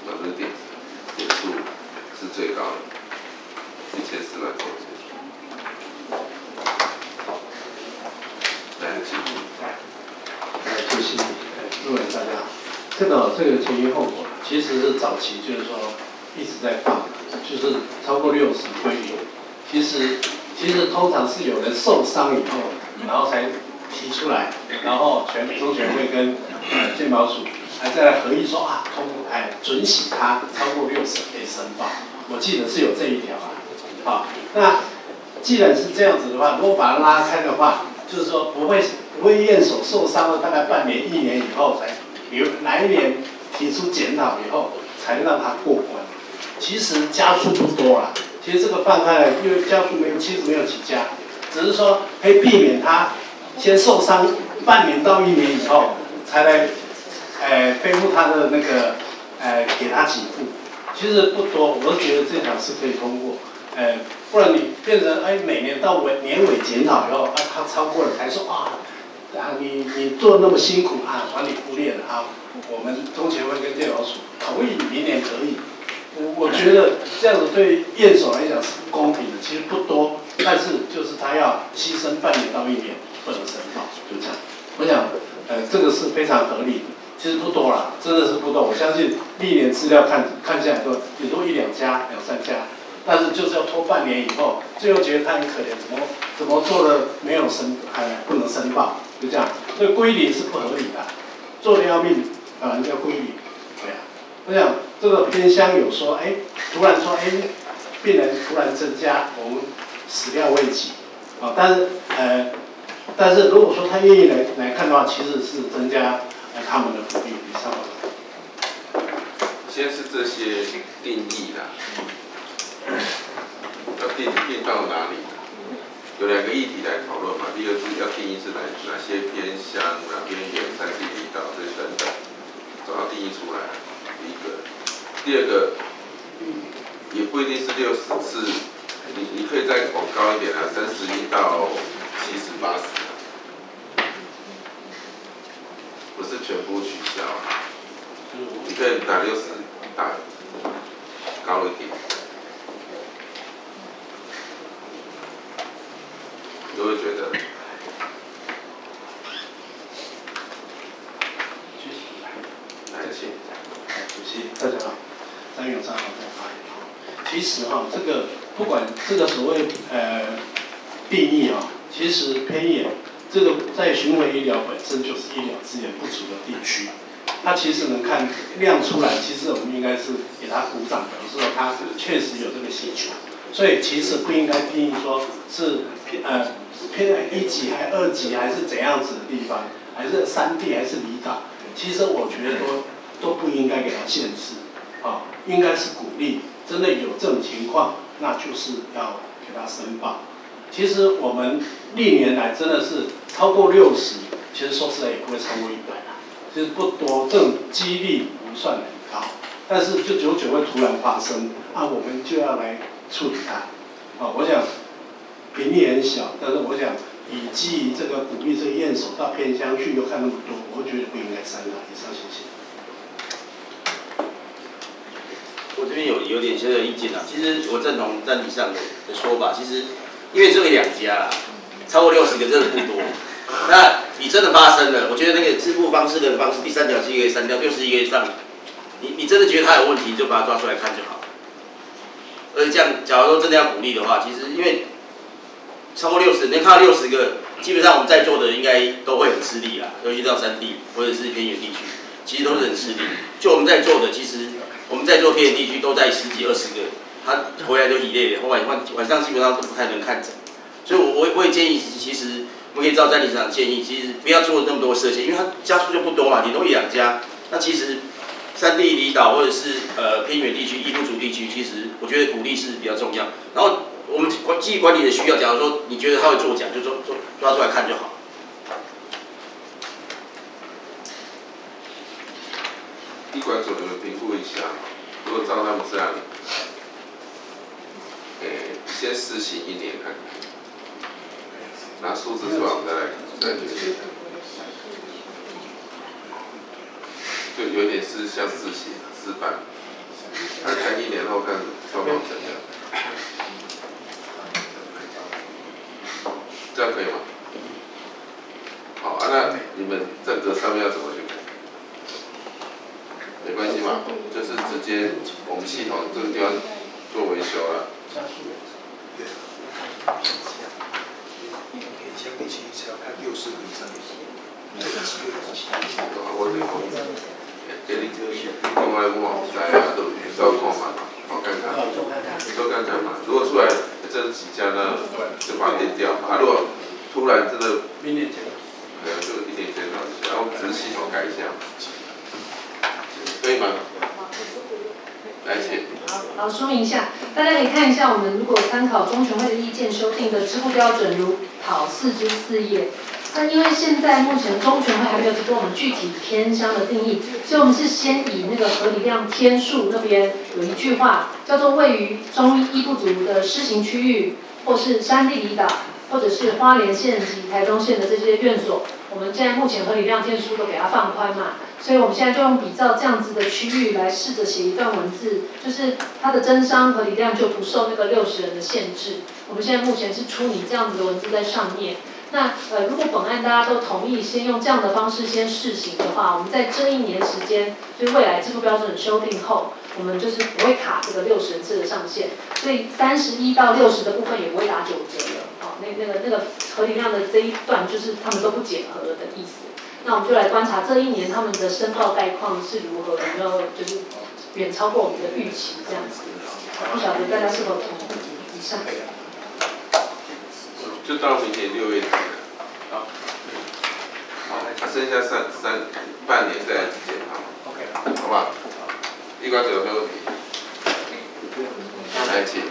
这个点数是最高的，1400多人。来，请。 谢谢各位大家。这个前因后果，其实是早期就是说一直在放，就是超过60归零。其实通常是有人受伤以后，然后才提出来，然后中选会跟健保署还再来合议说啊，准许他超过60可以申报。我记得是有这一条啊。好，那既然是这样子的话，如果把它拉开的话，就是说不会验手受伤了大概半年、1年以后才，比如哪一年提出检讨以后才让他过关。其实家数不多啦，其实这个放开了，因为家数其实没有几家，只是说可以避免他先受伤半年到1年以后才来，恢复他的那个，给他给付。其实不多，我觉得这条是可以通过。不然你变成每年到年尾检讨以后，他超过了才说你做那么辛苦啊，把你忽略了啊。我们中前会跟健保署同意明年可以，我觉得这样子对验手来讲是不公平的，其实不多，但是就是他要牺牲半年到1年不能申报，就这样。我想这个是非常合理的，其实不多啦，真的是不多。我相信历年资料看下来都顶多1、2家、2、3家。但是就是要拖半年以后，最后觉得他很可怜，怎么做的没有不能申报，就这样，所以归零是不合理的，做的要命，反而叫归零，对啊。我想这个偏乡有说，突然说，病人突然增加，我们始料未及，啊，但是如果说他愿意来看的话，其实是增加他们的福利，比上班。 先是这些定义啦。要定到哪里？有2个议题来讨论嘛。第一个是要定义是哪些偏乡、边缘、山地离岛这些等等，总要定义出来。第一个，第二个也不一定是60次，你可以再往高一点啊，31到70、80，不是全部取消。你可以打60，打高一点。都会觉得，来请。 主席，大家好，3月3号再发言。其实这个不管这个所谓定义其实偏远这个在巡回医疗本身就是医疗资源不足的地区，它其实能看亮出来，其实我们应该是给他鼓掌，表示说他确实有这个需求。所以其实不应该定义说是偏1级还2级还是怎样子的地方，还是山地还是离岛，其实我觉得都不应该给他限制，应该是鼓励，真的有这种情况，那就是要给他申报。其实我们历年来真的是超过60，其实说实在也不会超过100啦，其实不多，这种几率不算很高，但是就久久会突然发生，我们就要来处理它。我想频率很小，但是我想基于这个鼓励这个验手到偏乡去又看那么多，我觉得不应该删了。以上谢谢。 我这边有点小小意见啊，其实我认同站以上的说法，其实因为只有2家啦，超过60个真的不多。那你真的发生了，我觉得那个支付方式的方式，第3条是可以删掉，61个以上，你真的觉得他有问题，就把他抓出来看就好。而且这样，假如说真的要鼓励的话，其实因为超过60，能看到60个，基本上我们在座的应该都会很吃力啦，尤其到山地或者是偏远地区，其实都是很吃力。就我们在座的，其实我们在座偏远地区都在10几20个，他回来就一累了，晚上基本上都不太能看诊。所以我也建议，其实我们可以照詹理事长建议，其实不要做那么多设限，因为它家数就不多嘛，顶多1、2家。那其实山地离岛或者是偏远地区、医不足地区，其实我觉得鼓励是比较重要。然后我们基于管理的需要，假如说你觉得他会作假，就抓出来看就好。 医管所你们评估一下，如果照他们这样，先施行1年看看，拿数字出来我们再决定。就有点是像试行示范。 看1年后看状况怎样。这样可以吗？好啊，那你们这个上面要怎么去改？没关系嘛，就是直接我们系统这个地方做维修了。 相比起是要看60个以上的， 我这个给你另外我网站啊，都照看嘛，好看看，都看看嘛。如果出来这几家呢，就把它定掉嘛。如果突然真的， 明年前， 就一点检讨一下，然后只是系统改一下，可以吗？来，请。 好，说明一下，大家可以看一下，我们如果参考中全会的意见修订的支付标准，如考4之4页。那因为现在目前中全会还没有提供我们具体偏乡的定义，所以我们是先以那个合理量天数那边有一句话，叫做位于中医不足的施行区域，或是山地离岛，或者是花莲县及台中县的这些院所，我们现在目前合理量天数都给它放宽嘛。所以我们现在就用比照这样子的区域来试着写一段文字，就是它的增商合理量就不受那个60人的限制。我们现在目前是出拟这样子的文字在上面。那如果本案大家都同意，先用这样的方式先试行的话，我们在这1年时间，就是未来支付标准修订后，我们就是不会卡这个60人次的上限，所以31到60的部分也不会打9折了。好，那个合理量的这一段就是他们都不检核的意思。那我们就来观察这1年他们的申报概况是如何，有没有就是远超过我们的预期这样子。不晓得大家是否同意以上？ 就到明年6月底了。好，剩下半年再来检讨。OK， 好不好？立官者有没有问题？来，请。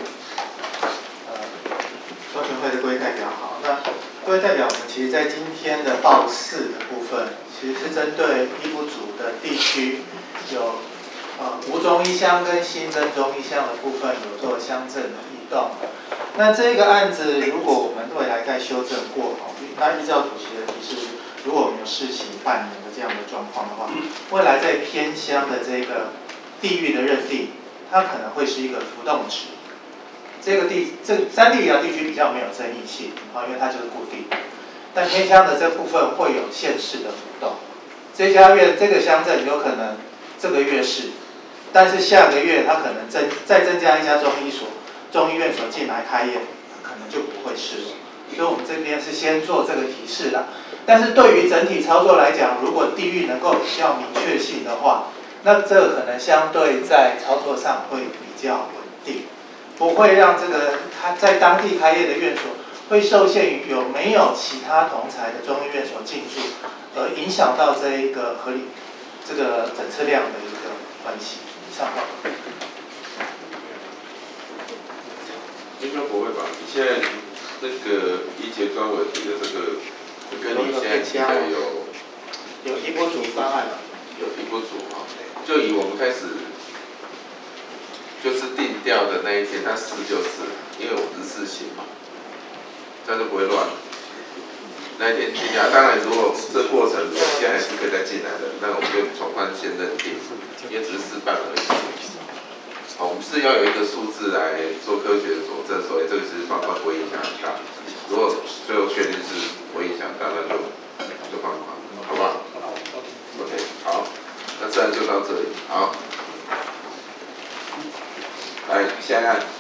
中全会的各位代表好，那各位代表，我们其实在今天的报4的部分，其实是针对医不足的地区，有无中医乡跟新增中医乡的部分有做乡镇的移动。那这个案子，如果我们未来再修正过，那依照主席的提示，如果我们有试行半年的这样的状况的话，未来在偏乡的这个地域的认定，它可能会是一个浮动值。这山地医疗地区比较没有争议性因为它就是固定。但偏乡的这部分会有县市的浮动。这家院这个乡镇有可能这个月是，但是下个月它可能再增加一家中医院所进来开业，可能就不会是了。所以我们这边是先做这个提示的。但是对于整体操作来讲，如果地域能够比较明确性的话，那这个可能相对在操作上会比较稳定。不会让这个他在当地开业的院所会受限于有没有其他同才的中医院所进驻，而影响到这一个合理这个诊测量的一个关系。以上报告。 应该不会吧？你现在那个医节专委提的这个，跟你现在提的有医不足方案， 有医不足就以我们开始。就是定调的那一天，他4就4了，因为我们是4行嘛，这样就不会乱了。那一天定调，当然如果这过程现在还是可以再进来的，那我们就从宽先认定，因为只是试办而已。好，我们是要有一个数字来做科学的佐证，所以这个其实放宽不会影响很大。如果最后确定是不会影响大，那就放宽，好不好 ？OK， 好，那自然就到这里，好。来，下一案。